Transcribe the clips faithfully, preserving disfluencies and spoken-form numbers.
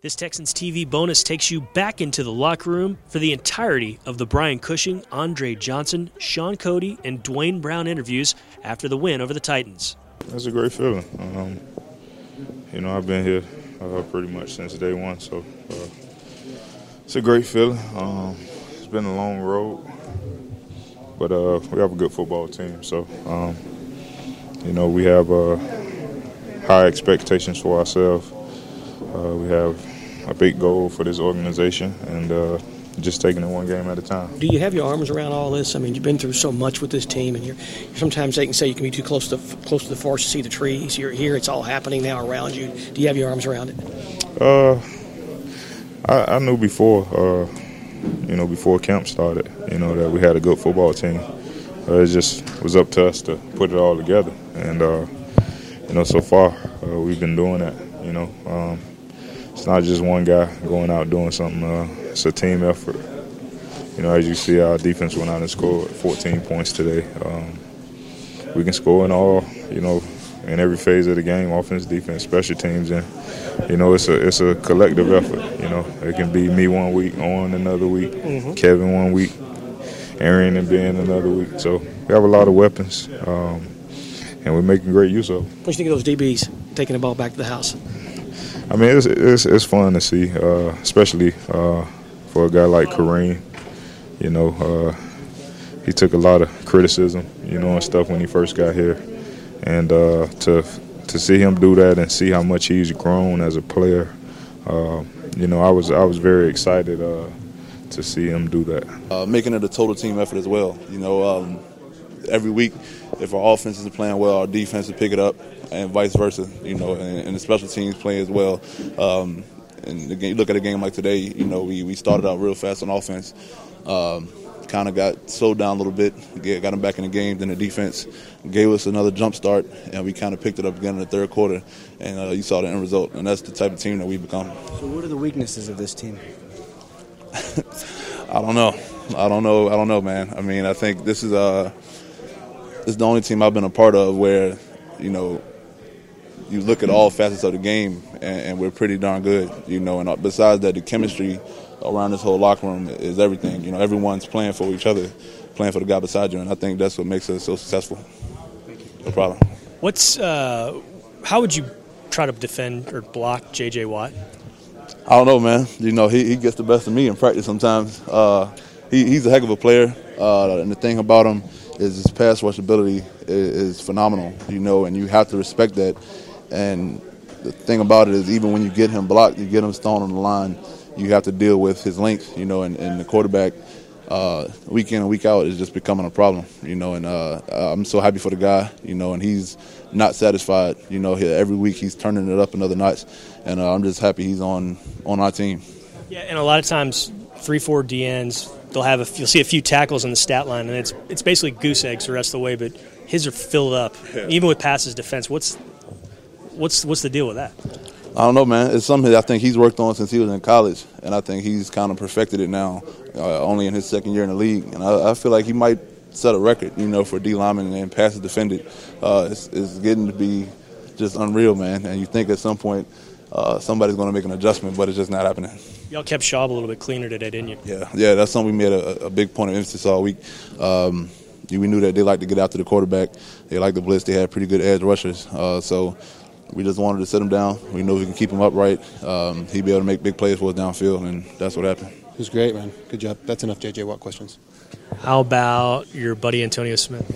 This Texans T V bonus takes you back into the locker room for the entirety of the Brian Cushing, Andre Johnson, Sean Cody, and Dwayne Brown interviews after the win over the Titans. That's a great feeling. Um, you know, I've been here uh, pretty much since day one, so uh, it's a great feeling. Um, it's been a long road, but uh, we have a good football team. So, um, you know, we have uh, high expectations for ourselves. Uh, we have a big goal for this organization, and uh, just taking it one game at a time. Do you have your arms around all this? I mean, you've been through so much with this team, and you're sometimes they can say you can be too close to the, close to the forest to see the trees. You're here; it's all happening now around you. Do you have your arms around it? Uh, I, I knew before, uh, you know, before camp started, you know, that we had a good football team. Uh, it just was up to us to put it all together, and uh, you know, so far uh, we've been doing that. You know. Um, It's not just one guy going out doing something. Uh, it's a team effort. You know, as you see, our defense went out and scored fourteen points today. Um, we can score in all, you know, in every phase of the game, offense, defense, special teams. And, you know, it's a it's a collective effort. You know, it can be me one week, Owen another week, mm-hmm. Kevin one week, Aaron and Ben another week. So we have a lot of weapons, um, and we're making great use of them. What do you think of those D Bs taking the ball back to the house? I mean, it's it's, it's fun to see, uh, especially uh, for a guy like Kareem. You know, uh, he took a lot of criticism, you know, and stuff when he first got here, and uh, to to see him do that and see how much he's grown as a player, uh, you know, I was I was very excited uh, to see him do that. Uh, making it a total team effort as well. You know, um, every week, if our offense is playing well, our defense will pick it up. And vice versa, you know, and, and the special teams play as well. Um, and the game, you look at a game like today, you know, we, we started out real fast on offense, um, kind of got slowed down a little bit, get, got them back in the game. Then the defense gave us another jump start, and we kind of picked it up again in the third quarter. And uh, you saw the end result, and that's the type of team that we've become. So, what are the weaknesses of this team? I don't know. I don't know. I don't know, man. I mean, I think this is uh, this is the only team I've been a part of where, you know, you look at all facets of the game, and, and we're pretty darn good, you know. And besides that, the chemistry around this whole locker room is everything. You know, everyone's playing for each other, playing for the guy beside you, and I think that's what makes us so successful. No problem. What's uh, how would you try to defend or block J J. Watt? I don't know, man. You know, he, he gets the best of me in practice sometimes. Uh, he, he's a heck of a player, uh, and the thing about him is his pass rush ability is, is phenomenal, you know, and you have to respect that. And the thing about it is, even when you get him blocked, you get him thrown on the line, you have to deal with his length, you know, and, and the quarterback uh, week in and week out is just becoming a problem, you know, and uh, I'm so happy for the guy, you know, and he's not satisfied, you know, every week he's turning it up another notch, and uh, I'm just happy he's on, on our team. Yeah, and a lot of times, three, four D Ns, they'll have a, you'll see a few tackles in the stat line, and it's it's basically goose eggs the rest of the way, but his are filled up, yeah. Even with passes defense. What's What's what's the deal with that? I don't know, man. It's something I think he's worked on since he was in college, and I think he's kind of perfected it now, uh, only in his second year in the league. And I, I feel like he might set a record, you know, for D lineman and passes defended. Uh, it's, it's getting to be just unreal, man. And you think at some point uh, somebody's going to make an adjustment, but it's just not happening. Y'all kept Schaub a little bit cleaner today, didn't you? Yeah, yeah. That's something we made a, a big point of emphasis all week. Um, we knew that they like to get after the quarterback. They like the blitz. They had pretty good edge rushers. Uh, so. We just wanted to sit him down. We know we can keep him upright. Um, he'd be able to make big plays for us downfield, and that's what happened. It was great, man. Good job. That's enough J J. Watt questions. How about your buddy Antonio Smith?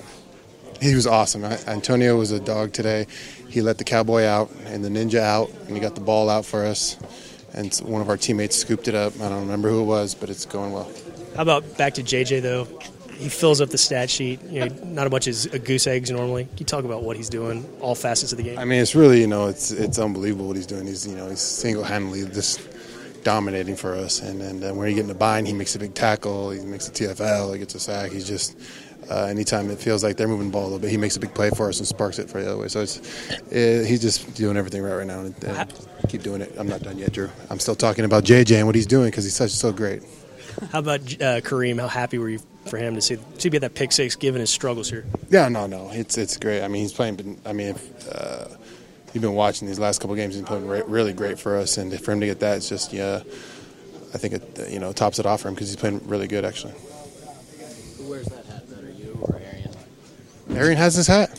He was awesome. Antonio was a dog today. He let the cowboy out and the ninja out, and he got the ball out for us. And one of our teammates scooped it up. I don't remember who it was, but it's going well. How about back to J J, though? He fills up the stat sheet. You know, not a bunch of goose eggs normally. Can you talk about what he's doing, all facets of the game? I mean, it's really, you know, it's it's unbelievable what he's doing. He's, you know, he's single-handedly just dominating for us. And then and when he gets in the bind, he makes a big tackle. He makes a T F L. He gets a sack. He's just uh, anytime it feels like they're moving the ball a little bit, he makes a big play for us and sparks it for the other way. So it's it, he's just doing everything right right now. And, and keep doing it. I'm not done yet, Drew. I'm still talking about J J and what he's doing because he's such so great. How about uh, Kareem? How happy were you for him to see to get that pick six, given his struggles here? Yeah, no, no, it's it's great. I mean, he's playing. I mean, if, uh, you've been watching these last couple of games. He's been playing re- really great for us, and for him to get that, it's just yeah, I think it you know tops it off for him because he's playing really good actually. Who wears that hat better, you or Arian? Arian has his hat.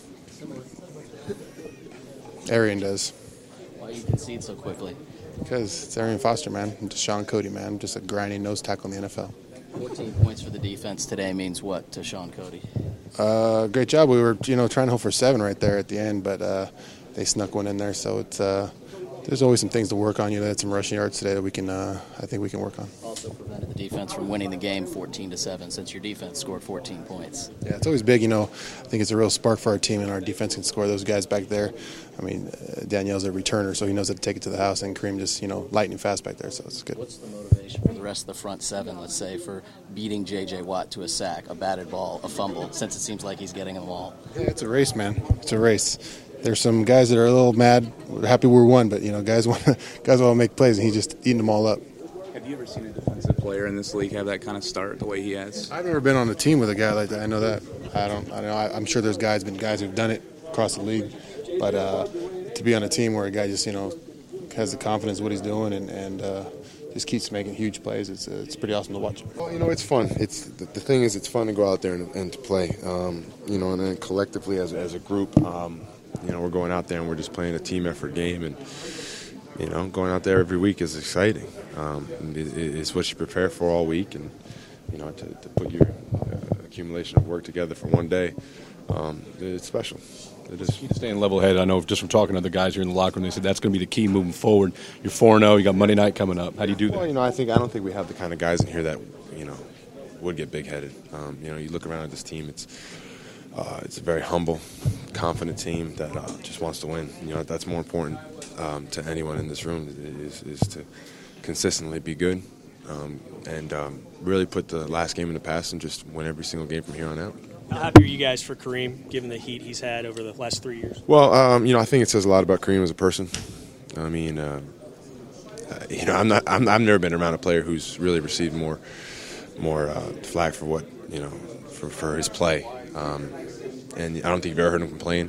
Arian does. Why you concede so quickly? Because it's Arian Foster, man. I'm just Sean Cody, man. I'm just a grinding nose tackle in the N F L. fourteen points for the defense today means what to Sean Cody? Uh, great job. We were, you know, trying to hope for seven right there at the end, but uh, they snuck one in there. So it's uh, there's always some things to work on. You know, they had some rushing yards today that we can, uh, I think we can work on. Also prevented the defense from winning the game fourteen to seven since your defense scored fourteen points. Yeah, it's always big. You know, I think it's a real spark for our team, and our defense can score. Those guys back there. I mean, uh, Danielle's a returner, so he knows how to take it to the house, and Kareem just, you know, lightning fast back there. So it's good. What's the motivation for the rest of the front seven? Let's say for beating J J Watt to a sack, a batted ball, a fumble, since it seems like he's getting them all. Yeah, it's a race, man. It's a race. There's some guys that are a little mad. We're happy we're one, but you know, guys want guys want to make plays, and he's just eating them all up. Have you ever seen a defensive player in this league have that kind of start the way he has? I've never been on a team with a guy like that. I know that. I don't. I know. I, I'm sure there's guys, been guys who've done it across the league, but uh, to be on a team where a guy just you know has the confidence of what he's doing and and uh, just keeps making huge plays, it's uh, it's pretty awesome to watch. Well, you know, it's fun. It's the, the thing is, it's fun to go out there and, and to play. Um, you know, and then collectively as as a group. Um, You know, we're going out there and we're just playing a team effort game, and you know, going out there every week is exciting. Um, it, it's what you prepare for all week, and you know, to, to put your uh, accumulation of work together for one day, um, it's special. It is. You staying level-headed. I know just from talking to the guys here in the locker room, they said that's going to be the key moving forward. You're four and oh. You got Monday night coming up. How do you do that? Well, you know, I think I don't think we have the kind of guys in here that you know would get big-headed. Um, you know, you look around at this team, it's. Uh, it's a very humble, confident team that uh, just wants to win. You know, that's more important um, to anyone in this room is, is to consistently be good um, and um, really put the last game in the past and just win every single game from here on out. How happy are you guys for Kareem, given the heat he's had over the last three years? Well, um, you know, I think it says a lot about Kareem as a person. I mean, uh, uh, you know, I'm not. I'm, I've never been around a player who's really received more, more uh, flack for what you know, for, for his play. Um, and I don't think you've ever heard him complain.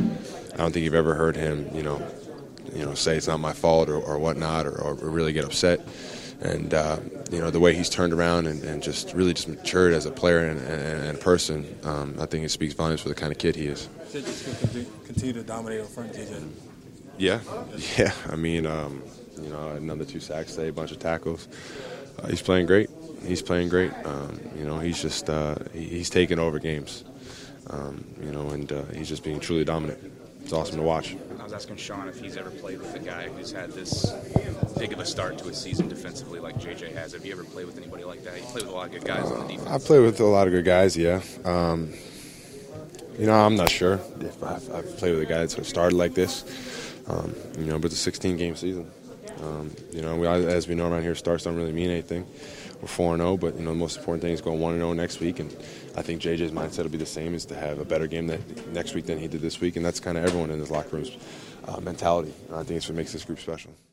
I don't think you've ever heard him, you know, you know, say it's not my fault or, or whatnot, or, or really get upset. And uh, you know, the way he's turned around and, and just really just matured as a player and, and, and a person, um, I think it speaks volumes for the kind of kid he is. J J's going to continue to dominate up front, J J. Yeah, yeah. I mean, um, you know, another two sacks today, a bunch of tackles. Uh, he's playing great. He's playing great. Um, you know, he's just uh, he, he's taking over games. Um, you know, and uh, he's just being truly dominant. It's awesome to watch. I was asking Sean if he's ever played with a guy who's had this big of a start to a season defensively like J J has. Have you ever played with anybody like that? You played with a lot of good guys on the defense. I play with a lot of good guys, yeah. Um, you know, I'm not sure if I've, I've played with a guy that's started like this. Um, you know, but it's a sixteen-game season. Um, you know, we, as we know around here, starts don't really mean anything. We're four and oh, but you know the most important thing is going one and oh next week, and I think J J's mindset will be the same: is to have a better game that next week than he did this week, and that's kind of everyone in this locker room's uh, mentality. And I think it's what makes this group special.